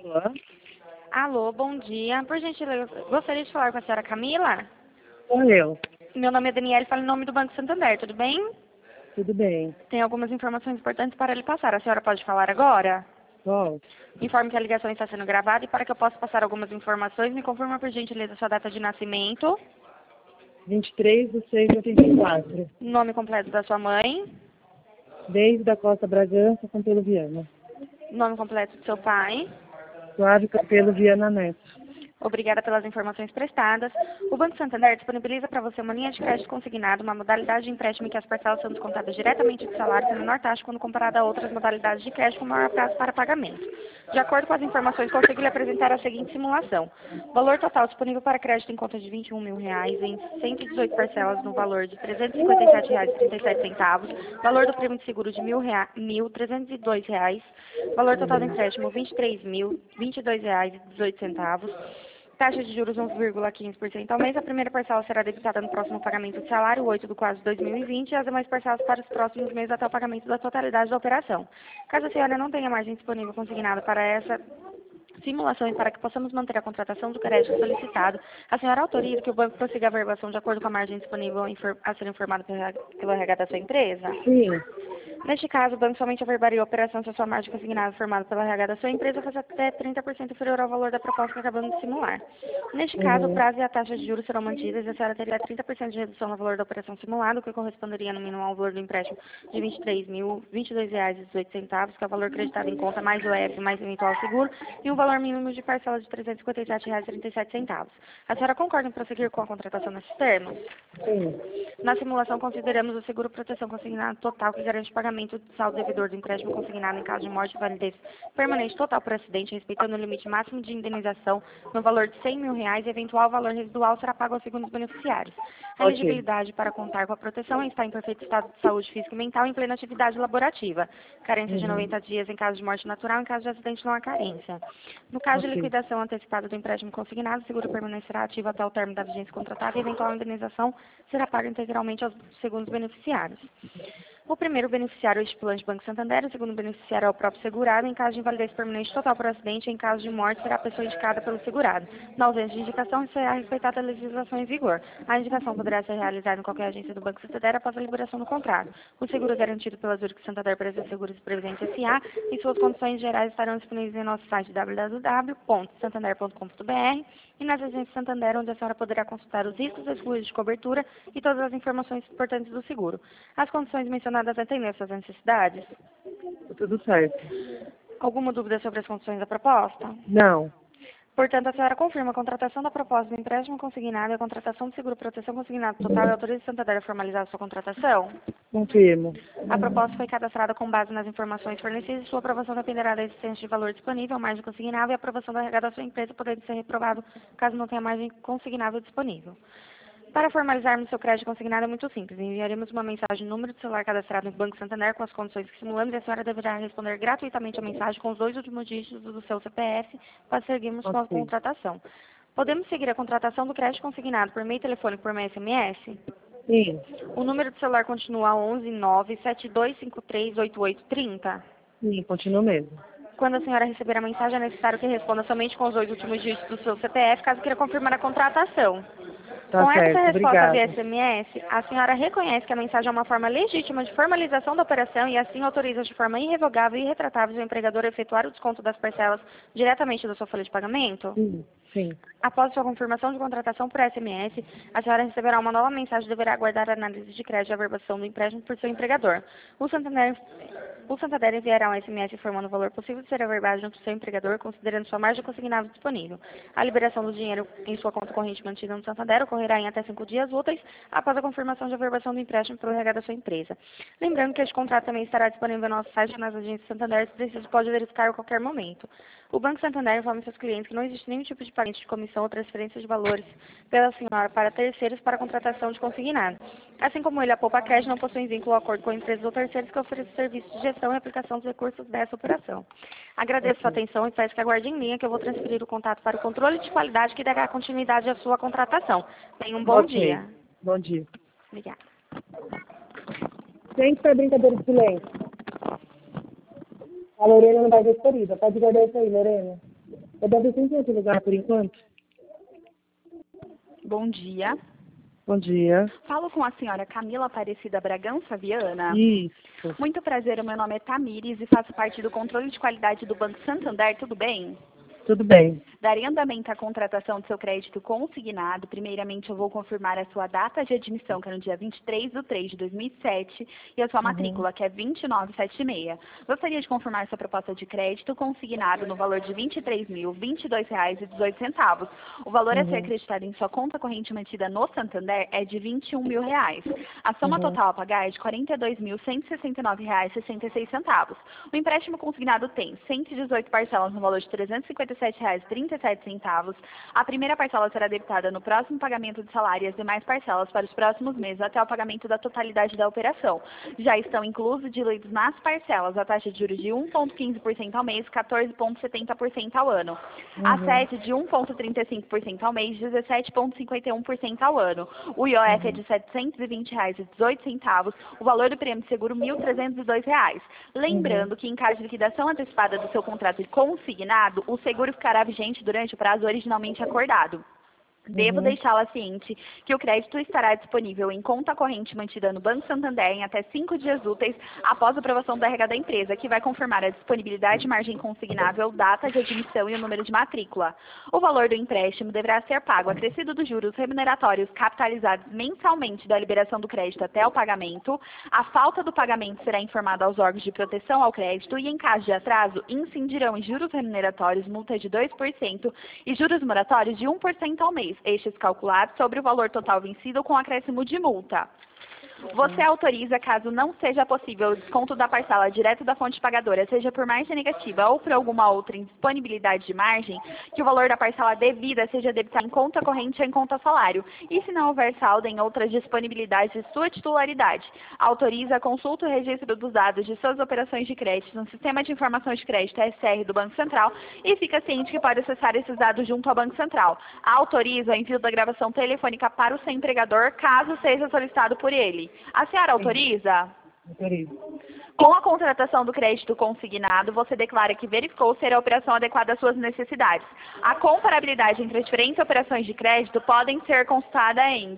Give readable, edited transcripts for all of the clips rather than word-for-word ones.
Olá, Alô, bom dia. Por gentileza, gostaria de falar com a senhora Camila? sou eu. Meu nome é Daniela, falo em nome do Banco Santander, tudo bem? Tudo bem? Tem algumas informações importantes para lhe passar. A senhora pode falar agora? Bom, Informe que a ligação está sendo gravada e para que eu possa passar algumas informações, me confirma por gentileza sua data de nascimento, 23/6/84. nome completo da sua mãe, Desde da Costa Bragança, Campelo Viana. nome completo do seu pai. Flávio Campelo Viana Neto. Obrigada pelas informações prestadas. O Banco Santander disponibiliza para você uma linha de crédito consignado, uma modalidade de empréstimo em que as parcelas são descontadas diretamente do salário com menor taxa quando comparada a outras modalidades de crédito com maior prazo para pagamento. De acordo com as informações, consigo lhe apresentar a seguinte simulação. Valor total disponível para crédito em conta de R$ 21 mil em 118 parcelas no valor de R$ 357,37. Valor do prêmio de seguro de R$ 1.302. Valor total do empréstimo R$ 23.022,18. Taxa de juros 11,15% ao mês. A primeira parcela será debitada no próximo pagamento de salário, 8/4/2020, e as demais parcelas para os próximos meses até o pagamento da totalidade da operação. Caso a senhora não tenha margem disponível consignada para essa simulação e para que possamos manter a contratação do crédito solicitado, a senhora autoriza que o banco prossiga a averbação de acordo com a margem disponível a ser informada pelo RH da sua empresa? Sim, Neste caso, o banco somente averbaria a operação se a sua margem consignada formada pela RH da sua empresa fosse até 30% inferior ao valor da proposta que acabamos de simular. Neste caso, o prazo e a taxa de juros serão mantidas e a senhora teria 30% de redução no valor da operação simulada, o que corresponderia no mínimo ao valor do empréstimo de R$ 23.022,18, que é o valor creditado em conta mais o EF mais eventual seguro, e um valor mínimo de parcela de R$ 357,37. A senhora concorda em prosseguir com a contratação nesses termos? sim. Na simulação, consideramos o seguro proteção consignado total que garante o pagamento do saldo devedor do empréstimo consignado em caso de morte e validez permanente total por acidente, respeitando o limite máximo de indenização no valor de R$ 100 mil e eventual valor residual será pago aos segundos beneficiários. A Ok. elegibilidade para contar com a proteção é estar em perfeito estado de saúde física e mental em plena atividade laborativa. Carência de 90 dias em caso de morte natural, em caso de acidente não há carência. No caso de Ok. liquidação antecipada do empréstimo consignado, o seguro permanecerá ativo até o término da vigência contratada e eventual indenização será paga integralmente aos segundos beneficiários. O primeiro beneficiário é o estipulante Banco Santander, o segundo beneficiário é o próprio segurado. Em caso de invalidez permanente total por acidente, em caso de morte, será a pessoa indicada pelo segurado. Na ausência de indicação, será respeitada a legislação em vigor. A indicação poderá ser realizada em qualquer agência do Banco Santander após a liberação do contrato. O seguro é garantido pela Zurich Santander Empresas Seguros e Previdência S.A. e suas condições gerais estarão disponíveis em nosso site www.santander.com.br e nas agências Santander, onde a senhora poderá consultar os riscos, as ruas de cobertura e todas as informações importantes do seguro. As condições mencionadas atendem às suas necessidades? Tudo certo. Alguma dúvida sobre as condições da proposta? Não. Portanto, a senhora confirma a contratação da proposta do empréstimo consignado e a contratação do seguro proteção consignado total e autoriza o Santander a formalizar a sua contratação? Confirmo. A proposta foi cadastrada com base nas informações fornecidas e sua aprovação dependerá da existência de valor disponível, margem consignável e aprovação da RH da sua empresa, podendo ser reprovado caso não tenha margem consignável disponível. Para formalizarmos seu crédito consignado é muito simples. Enviaremos uma mensagem no número de celular cadastrado no Banco Santander com as condições que simulamos e a senhora deverá responder gratuitamente a mensagem com os 2 últimos dígitos do seu CPF para seguirmos com a Ok. contratação. Podemos seguir a contratação do crédito consignado por meio telefônico por meio SMS? Sim. O número de celular continua 11 97253 8830. Sim, continuo mesmo. Quando a senhora receber a mensagem, é necessário que responda somente com os 2 últimos dígitos do seu CPF, caso queira confirmar a contratação. Tá Com essa certo. resposta via Obrigada. SMS, a senhora reconhece que a mensagem é uma forma legítima de formalização da operação e assim autoriza de forma irrevogável e irretratável o empregador a efetuar o desconto das parcelas diretamente da sua folha de pagamento? Sim. Sim. Após sua confirmação de contratação por SMS, a senhora receberá uma nova mensagem e deverá aguardar a análise de crédito e averbação do empréstimo por seu empregador. O Santander enviará um SMS informando o valor possível de ser averbado junto ao seu empregador, considerando sua margem consignada disponível. A liberação do dinheiro em sua conta corrente mantida no Santander ocorrerá em até 5 dias úteis após a confirmação de averbação do empréstimo pelo RH da sua empresa. Lembrando que este contrato também estará disponível no nosso site e nas agências Santander, se preciso pode verificar a qualquer momento. O Banco Santander informa seus clientes que não existe nenhum tipo de pagamento de comissão ou transferência de valores pela senhora para terceiros para a contratação de consignado. Assim como ele, a Poupa Cash não possui vínculo ou acordo com empresas ou terceiros que ofereçam serviços de gestão e aplicação dos recursos dessa operação. Agradeço sua Ok. atenção e peço que aguarde em linha que eu vou transferir o contato para o controle de qualidade que dará continuidade à sua contratação. Tenha um bom Ok. dia. Bom dia. Obrigada. Gente, para brincadeira de silêncio. A Lorena não vai ser escolhida. Pode guardar isso aí, Lorena. Eu deve ter outro lugar por enquanto. Bom dia. Bom dia. Falo com a senhora Camila Aparecida Bragança Viana. Isso. Muito prazer, o meu nome é Tamires e faço parte do controle de qualidade do Banco Santander, tudo bem? Tudo bem. Darei andamento à contratação do seu crédito consignado. Primeiramente, eu vou confirmar a sua data de admissão, que é no dia 23/3/2007, e a sua matrícula, que é 2976. Gostaria de confirmar sua proposta de crédito consignado no valor de R$ 23.022,18. O valor a ser acreditado em sua conta corrente mantida no Santander é de R$ 21.000. A soma total a pagar é de R$ 42.169,66. O empréstimo consignado tem 118 parcelas no valor de R$ 357,37. A primeira parcela será debitada no próximo pagamento de salário e as demais parcelas para os próximos meses até o pagamento da totalidade da operação. Já estão inclusos diluídos nas parcelas a taxa de juros de 1,15% ao mês, 14,70% ao ano. A sede de 1,35% ao mês, 17,51% ao ano. O IOF é de R$ 720,18. O valor do prêmio de seguro, R$ 1.302. Lembrando que em caso de liquidação antecipada do seu contrato consignado, o seguro ficará vigente durante o prazo originalmente acordado. Devo deixá-la ciente que o crédito estará disponível em conta corrente mantida no Banco Santander em até 5 dias úteis após a aprovação da RH da empresa, que vai confirmar a disponibilidade de margem consignável, data de admissão e o número de matrícula. O valor do empréstimo deverá ser pago acrescido dos juros remuneratórios capitalizados mensalmente da liberação do crédito até o pagamento. A falta do pagamento será informada aos órgãos de proteção ao crédito e, em caso de atraso, incidirão em juros remuneratórios multa de 2% e juros moratórios de 1% ao mês, estes calculados sobre o valor total vencido com acréscimo de multa. Você autoriza, caso não seja possível o desconto da parcela direto da fonte pagadora, seja por margem negativa ou por alguma outra indisponibilidade de margem, que o valor da parcela devida seja debitado em conta corrente ou em conta salário, e se não houver saldo em outras disponibilidades de sua titularidade. Autoriza a consulta e o registro dos dados de suas operações de crédito no Sistema de Informações de Crédito, SR, do Banco Central, e fica ciente que pode acessar esses dados junto ao Banco Central. Autoriza o envio da gravação telefônica para o seu empregador, caso seja solicitado por ele. A senhora autoriza? Autorizo. Com a contratação do crédito consignado, você declara que verificou ser a operação adequada às suas necessidades. A comparabilidade entre as diferentes operações de crédito podem ser consultada em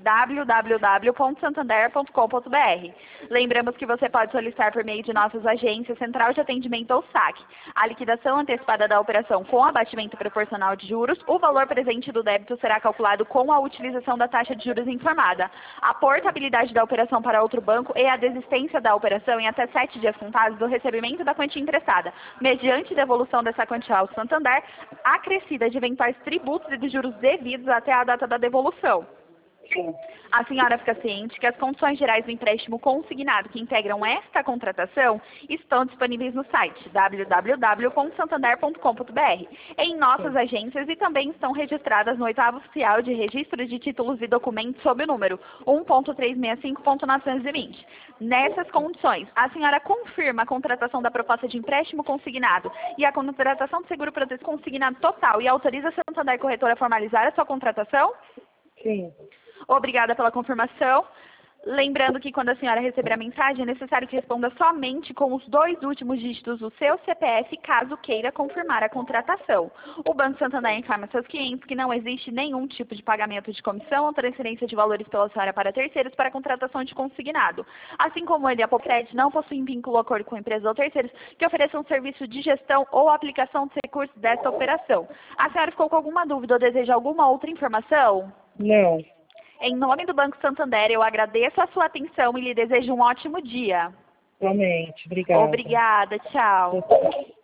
www.santander.com.br. Lembramos que você pode solicitar por meio de nossas agências, Central de Atendimento ou SAC, a liquidação antecipada da operação com abatimento proporcional de juros. O valor presente do débito será calculado com a utilização da taxa de juros informada. A portabilidade da operação para outro banco e a desistência da operação em até 7 dias contados do recebimento da quantia emprestada, mediante devolução dessa quantia ao Santander, acrescida de eventuais tributos e de juros devidos até a data da devolução. A senhora fica ciente que as condições gerais do empréstimo consignado que integram esta contratação estão disponíveis no site www.santander.com.br, em nossas agências, e também estão registradas no 8º Oficial de Registro de Títulos e Documentos sob o número 1.365.920. Nessas condições, a senhora confirma a contratação da proposta de empréstimo consignado e a contratação do seguro proteção consignado total e autoriza a Santander Corretora a formalizar a sua contratação? Sim. Obrigada pela confirmação. Lembrando que quando a senhora receber a mensagem, é necessário que responda somente com os 2 últimos dígitos do seu CPF, caso queira confirmar a contratação. O Banco Santander informa seus clientes que não existe nenhum tipo de pagamento de comissão ou transferência de valores pela senhora para terceiros para a contratação de consignado. Assim como ele, a Popcred não possui vínculo ou acordo com empresas ou terceiros que ofereçam serviço de gestão ou aplicação de recursos desta operação. A senhora ficou com alguma dúvida ou deseja alguma outra informação? Não. Em nome do Banco Santander, eu agradeço a sua atenção e lhe desejo um ótimo dia. Somente. Obrigada. Obrigada, tchau.